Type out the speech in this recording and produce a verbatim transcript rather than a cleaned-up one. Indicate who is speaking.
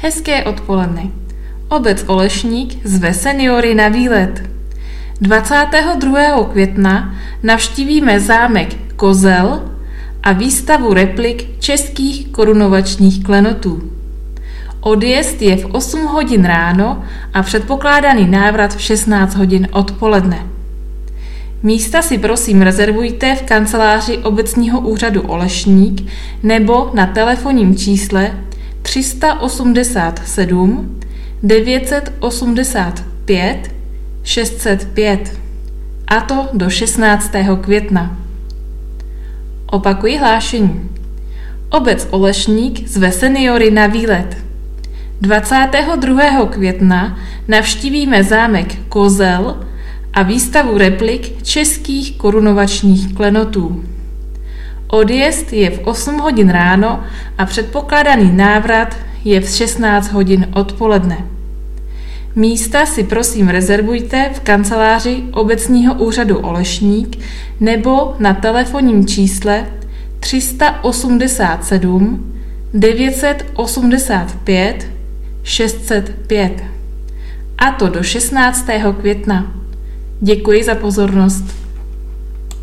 Speaker 1: Hezké odpoledne. Obec Olešník zve seniory na výlet. dvacátého druhého května navštívíme zámek Kozel a výstavu replik českých korunovačních klenotů. Odjezd je v osm hodin ráno a předpokládaný návrat v šestnáct hodin odpoledne. Místa si prosím rezervujte v kanceláři obecního úřadu Olešník nebo na telefonním čísle tři osmdesát sedm devět osmdesát pět šest set pět, a to do šestnáctého května. Opakuji hlášení. Obec Olešník zve seniory na výlet. dvacátého druhého května navštívíme zámek Kozel a výstavu replik českých korunovačních klenotů. Odjezd je v osm hodin ráno a předpokládaný návrat je v šestnáct hodin odpoledne. Místa si prosím rezervujte v kanceláři obecního úřadu Olešník nebo na telefonním čísle tři osmdesát sedm devět osmdesát pět šest set pět, a to do šestnáctého května. Děkuji za pozornost.